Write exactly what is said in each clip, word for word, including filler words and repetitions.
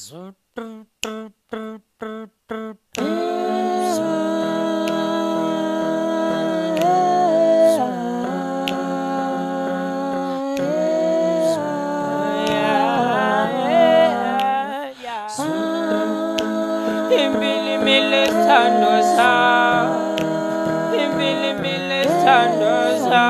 Imbili mile standosa, imbili mile standosa,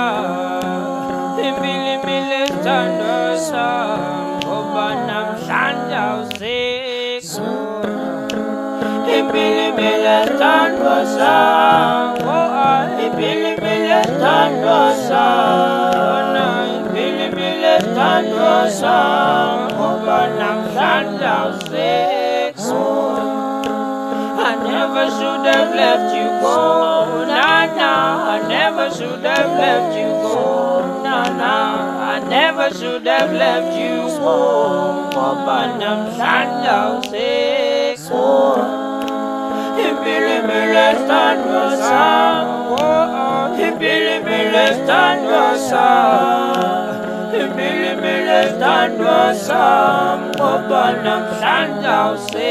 imbili mile standosa, obana mshanja usiku. Imbili mile standosa, oh, imbili mile standosa, na imbili mile standosa, obana mshanja usiku. I never should have left you go, nah nah. I never should have left you go, nah nah. I never should have left you go. Obanam shanda useko, ibili bile standosa, oh, ibili bile standosa, ibili bile standosa, obanam shanda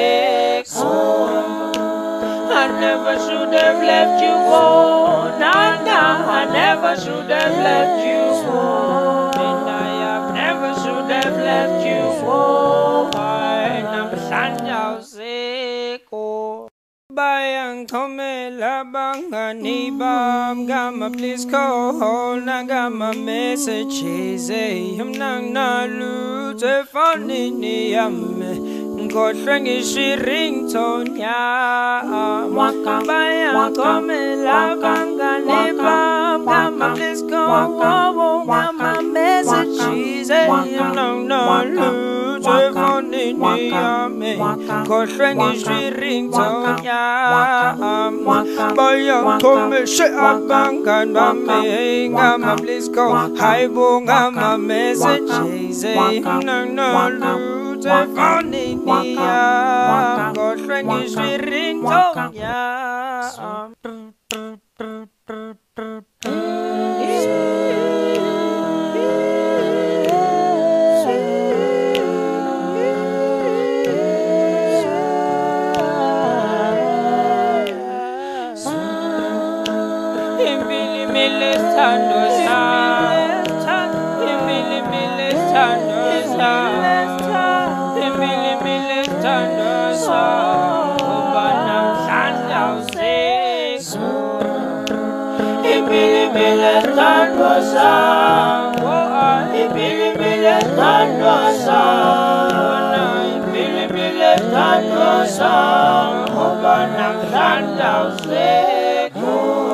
useko. I never should have left you go, nah, nah. I never should have left you go, and I have never should have left you go. I'm Shanja Seko. Bayang Tome Labanga Nibam Gamma, please call Nagama messages. I'm Nang Nalu, the funny Niam. God Frankie she ringtone ya Wakabaya come la banga neba Gamma please go Gamma message no no lose funny me God Frankie she ringtone ya Baya come she banga name Gamma please go Hi Gamma message no no lose funny ya, God Frankie she ringtone ya. Imbili mile standosa, imbili mile standosa. Standosa, obana shanda useko. Ibili bile standosa, oh, ibili bile standosa, na ibili bile standosa, obana shanda useko.